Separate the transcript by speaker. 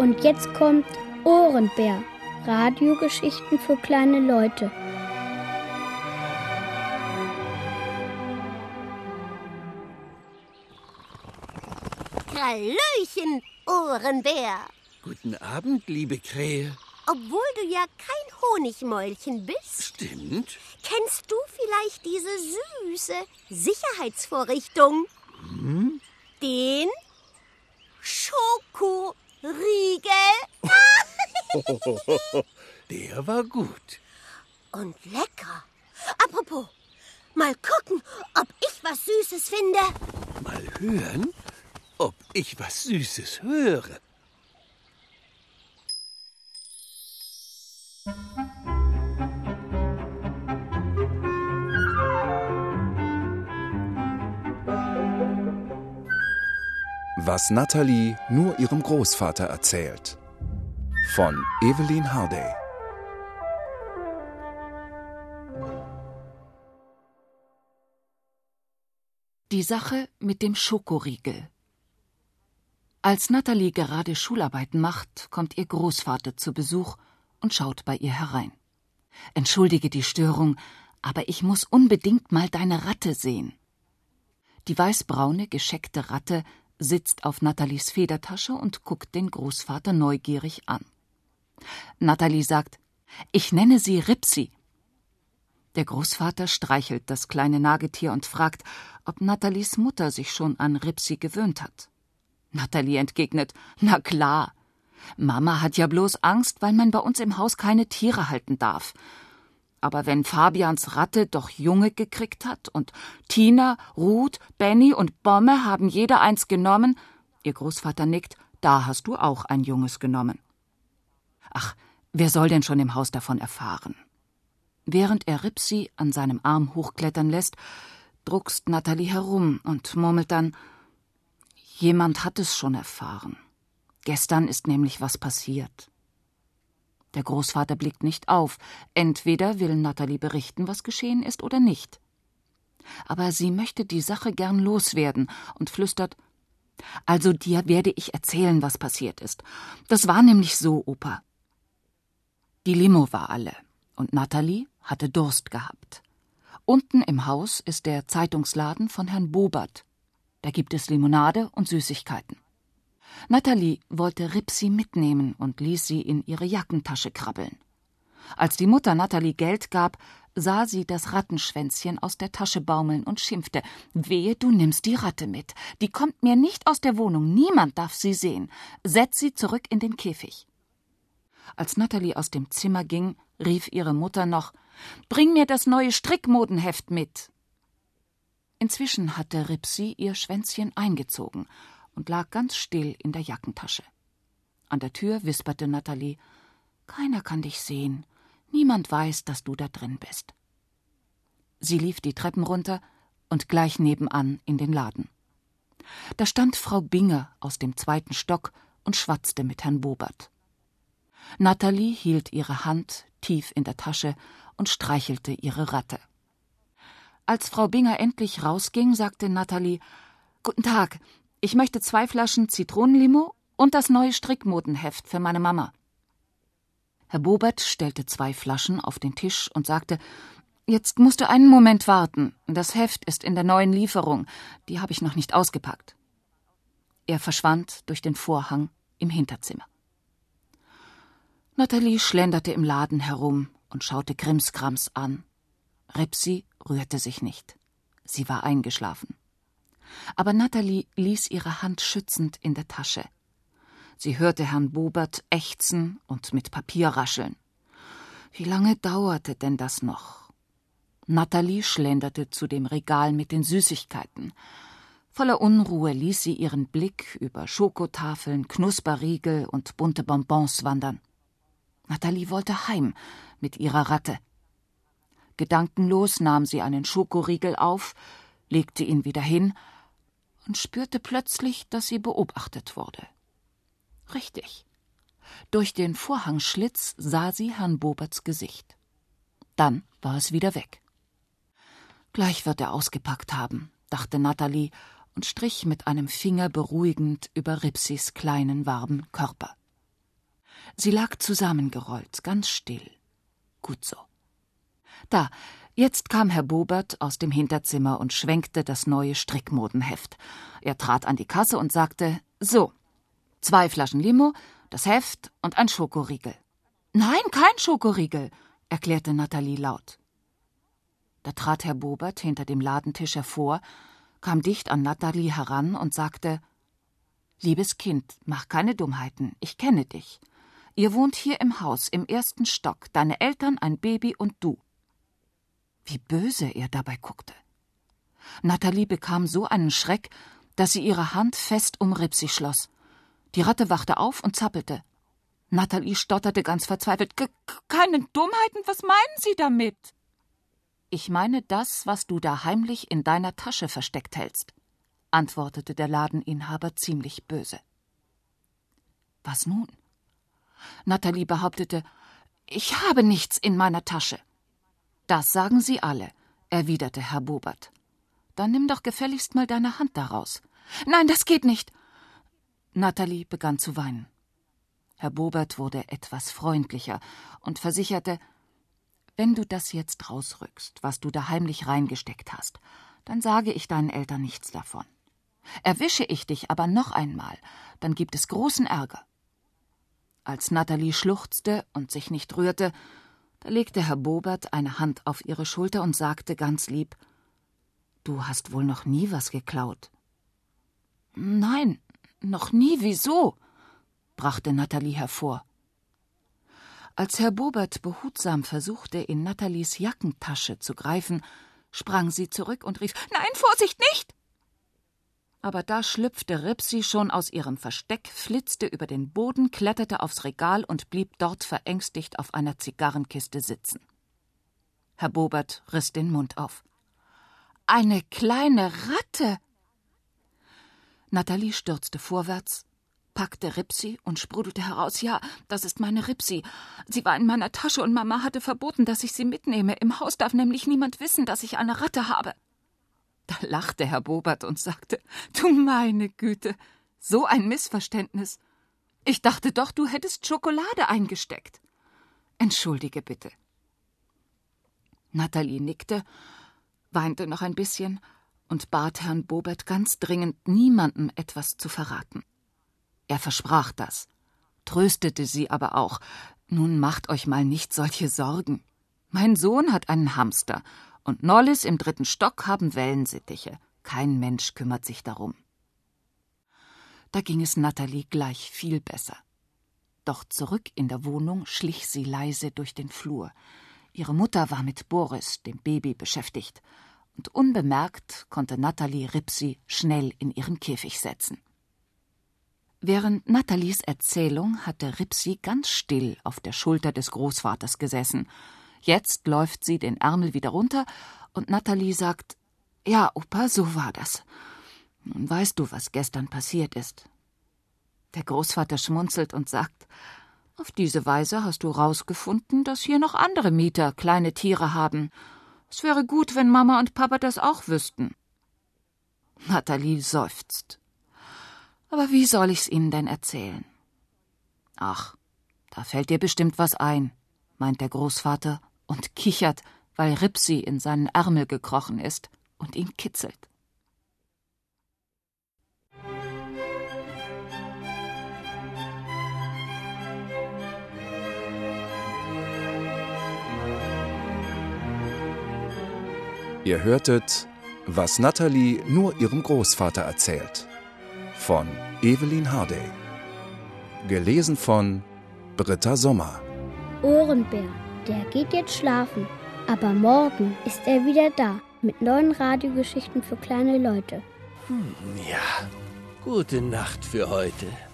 Speaker 1: Und jetzt kommt Ohrenbär. Radiogeschichten für kleine Leute.
Speaker 2: Hallöchen, Ohrenbär.
Speaker 3: Guten Abend, liebe Krähe.
Speaker 2: Obwohl du ja kein Honigmäulchen bist.
Speaker 3: Stimmt.
Speaker 2: Kennst du vielleicht diese süße Sicherheitsvorrichtung? Den Schokoriegel.
Speaker 3: Der war gut.
Speaker 2: Und lecker. Apropos, mal gucken, ob ich was Süßes finde.
Speaker 3: Mal hören, ob ich was Süßes höre.
Speaker 4: Was Natalie nur ihrem Großvater erzählt. Von Evelyn Harday.
Speaker 5: Die Sache mit dem Schokoriegel. Als Natalie gerade Schularbeiten macht, kommt ihr Großvater zu Besuch und schaut bei ihr herein. »Entschuldige die Störung, aber ich muss unbedingt mal deine Ratte sehen.« Die weißbraune, gescheckte Ratte sitzt auf Nathalies Federtasche und guckt den Großvater neugierig an. Natalie sagt, »Ich nenne sie Ripsi.« Der Großvater streichelt das kleine Nagetier und fragt, ob Nathalies Mutter sich schon an Ripsi gewöhnt hat. Natalie entgegnet, »Na klar. Mama hat ja bloß Angst, weil man bei uns im Haus keine Tiere halten darf. Aber wenn Fabians Ratte doch Junge gekriegt hat und Tina, Ruth, Benny und Bomme haben jeder eins genommen«, ihr Großvater nickt, »da hast du auch ein Junges genommen.« Ach, wer soll denn schon im Haus davon erfahren? Während er Ripsi an seinem Arm hochklettern lässt, druckst Natalie herum und murmelt dann, »Jemand hat es schon erfahren. Gestern ist nämlich was passiert.« Der Großvater blickt nicht auf. Entweder will Natalie berichten, was geschehen ist, oder nicht. Aber sie möchte die Sache gern loswerden und flüstert, »Also dir werde ich erzählen, was passiert ist. Das war nämlich so, Opa.« Die Limo war alle und Natalie hatte Durst gehabt. Unten im Haus ist der Zeitungsladen von Herrn Bobert. Da gibt es Limonade und Süßigkeiten. Natalie wollte Ripsi mitnehmen und ließ sie in ihre Jackentasche krabbeln. Als die Mutter Natalie Geld gab, sah sie das Rattenschwänzchen aus der Tasche baumeln und schimpfte, »Wehe, du nimmst die Ratte mit. Die kommt mir nicht aus der Wohnung. Niemand darf sie sehen. Setz sie zurück in den Käfig.« Als Natalie aus dem Zimmer ging, rief ihre Mutter noch, »Bring mir das neue Strickmodenheft mit.« Inzwischen hatte Ripsi ihr Schwänzchen eingezogen und lag ganz still in der Jackentasche. An der Tür wisperte Natalie, »Keiner kann dich sehen. Niemand weiß, dass du da drin bist.« Sie lief die Treppen runter und gleich nebenan in den Laden. Da stand Frau Binger aus dem 2. Stock und schwatzte mit Herrn Bobert. Natalie hielt ihre Hand tief in der Tasche und streichelte ihre Ratte. Als Frau Binger endlich rausging, sagte Natalie, »Guten Tag, ich möchte 2 Flaschen Zitronenlimo und das neue Strickmodenheft für meine Mama.« Herr Bobert stellte 2 Flaschen auf den Tisch und sagte, »Jetzt musst du einen Moment warten. Das Heft ist in der neuen Lieferung. Die habe ich noch nicht ausgepackt.« Er verschwand durch den Vorhang im Hinterzimmer. Natalie schlenderte im Laden herum und schaute Krimskrams an. Ripsi rührte sich nicht. Sie war eingeschlafen. Aber Natalie ließ ihre Hand schützend in der Tasche. Sie hörte Herrn Bobert ächzen und mit Papier rascheln. Wie lange dauerte denn das noch? Natalie schlenderte zu dem Regal mit den Süßigkeiten. Voller Unruhe ließ sie ihren Blick über Schokotafeln, Knusperriegel und bunte Bonbons wandern. Natalie wollte heim mit ihrer Ratte. Gedankenlos nahm sie einen Schokoriegel auf, legte ihn wieder hin und spürte plötzlich, dass sie beobachtet wurde. Richtig. Durch den Vorhangschlitz sah sie Herrn Boberts Gesicht. Dann war es wieder weg. Gleich wird er ausgepackt haben, dachte Natalie und strich mit einem Finger beruhigend über Ripsis kleinen, warmen Körper. Sie lag zusammengerollt, ganz still. Gut so. Da, jetzt kam Herr Bobert aus dem Hinterzimmer und schwenkte das neue Strickmodenheft. Er trat an die Kasse und sagte: »So, 2 Flaschen Limo, das Heft und ein Schokoriegel.« »Nein, kein Schokoriegel«, erklärte Natalie laut. Da trat Herr Bobert hinter dem Ladentisch hervor, kam dicht an Natalie heran und sagte: »Liebes Kind, mach keine Dummheiten, ich kenne dich. Ihr wohnt hier im Haus, im 1. Stock, deine Eltern, ein Baby und du.« Wie böse er dabei guckte. Natalie bekam so einen Schreck, dass sie ihre Hand fest um Ripsi schloss. Die Ratte wachte auf und zappelte. Natalie stotterte ganz verzweifelt: »Keine Dummheiten, was meinen Sie damit?« »Ich meine das, was du da heimlich in deiner Tasche versteckt hältst«, antwortete der Ladeninhaber ziemlich böse. »Was nun?« Natalie behauptete: »Ich habe nichts in meiner Tasche.« »Das sagen sie alle«, erwiderte Herr Bobert. »Dann nimm doch gefälligst mal deine Hand daraus.« »Nein, das geht nicht.« Natalie begann zu weinen. Herr Bobert wurde etwas freundlicher und versicherte: »Wenn du das jetzt rausrückst, was du da heimlich reingesteckt hast, dann sage ich deinen Eltern nichts davon. Erwische ich dich aber noch einmal, dann gibt es großen Ärger.« Als Natalie schluchzte und sich nicht rührte, da legte Herr Bobert eine Hand auf ihre Schulter und sagte ganz lieb: »Du hast wohl noch nie was geklaut?« »Nein, noch nie, wieso?«, brachte Natalie hervor. Als Herr Bobert behutsam versuchte, in Natalies Jackentasche zu greifen, sprang sie zurück und rief: »Nein, Vorsicht, nicht!« Aber da schlüpfte Ripsi schon aus ihrem Versteck, flitzte über den Boden, kletterte aufs Regal und blieb dort verängstigt auf einer Zigarrenkiste sitzen. Herr Bobert riss den Mund auf. »Eine kleine Ratte!« Natalie stürzte vorwärts, packte Ripsi und sprudelte heraus: »Ja, das ist meine Ripsi. Sie war in meiner Tasche und Mama hatte verboten, dass ich sie mitnehme. Im Haus darf nämlich niemand wissen, dass ich eine Ratte habe.« Da lachte Herr Bobert und sagte: »Du meine Güte, so ein Missverständnis. Ich dachte doch, du hättest Schokolade eingesteckt. Entschuldige bitte.« Natalie nickte, weinte noch ein bisschen und bat Herrn Bobert ganz dringend, niemandem etwas zu verraten. Er versprach das, tröstete sie aber auch: »Nun macht euch mal nicht solche Sorgen. Mein Sohn hat einen Hamster und Nollis im 3. Stock haben Wellensittiche. Kein Mensch kümmert sich darum.« Da ging es Natalie gleich viel besser. Doch zurück in der Wohnung schlich sie leise durch den Flur. Ihre Mutter war mit Boris, dem Baby, beschäftigt, und unbemerkt konnte Natalie Ripsi schnell in ihren Käfig setzen. Während Natalies Erzählung hatte Ripsi ganz still auf der Schulter des Großvaters gesessen. Jetzt läuft sie den Ärmel wieder runter und Natalie sagt: »Ja, Opa, so war das. Nun weißt du, was gestern passiert ist.« Der Großvater schmunzelt und sagt: »Auf diese Weise hast du rausgefunden, dass hier noch andere Mieter kleine Tiere haben. Es wäre gut, wenn Mama und Papa das auch wüssten.« Natalie seufzt. »Aber wie soll ich's Ihnen denn erzählen?« »Ach, da fällt dir bestimmt was ein«, meint der Großvater und kichert, weil Ripsi in seinen Ärmel gekrochen ist und ihn kitzelt.
Speaker 4: Ihr hörtet »Was Natalie nur ihrem Großvater erzählt« von Evelyn Hardey. Gelesen von Britta Sommer.
Speaker 1: Ohrenbär, der geht jetzt schlafen. Aber morgen ist er wieder da mit neuen Radiogeschichten für kleine Leute.
Speaker 3: Ja, gute Nacht für heute.